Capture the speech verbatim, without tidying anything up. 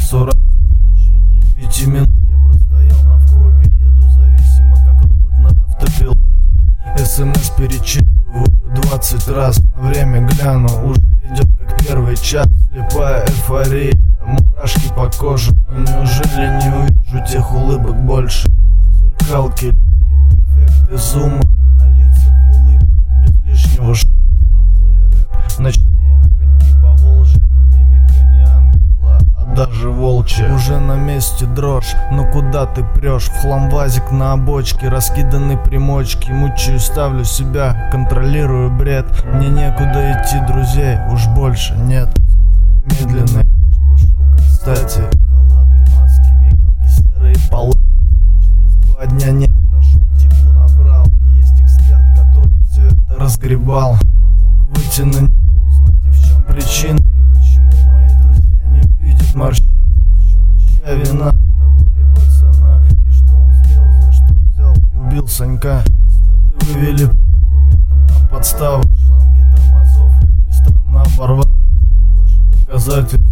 часу раз. В течение пяти минут я простоял на вкопе. Еду зависимо, как робот на автопилоте. СМС перечитываю двадцать раз. На время гляну, уже идет как первый час. Слепая эйфория, мурашки по коже. Но неужели не увижу тех улыбок больше? На зеркалке любимые эффекты зума. На лицах улыбка, без лишнего шума. На плей рэп, ночные огоньки по Волжье. Но мимика не ангела, а даже волчья. Уже на месте дрожь, но куда ты прешь? В хламвазик на обочке, раскиданы примочки. Мучаю, ставлю себя, контролирую бред. Мне некуда идти, друзей уж больше нет. Скоро медленный дождь пошел, как кстати. Халаты, маски, мигалки, серые палаты. Через два дня не отошел, типу набрал. Есть эксперт, который все это разгребал. Помог выйти на небо, узнать и в чем причина. И почему мои друзья не увидят морщины. В чем чья вина того ли пацана. И что он сделал, за что взял и убил Санька. Эксперты вывели по документам, там подстава. Шланги тормозов, как ни странно, оборвало. Нет больше доказательств.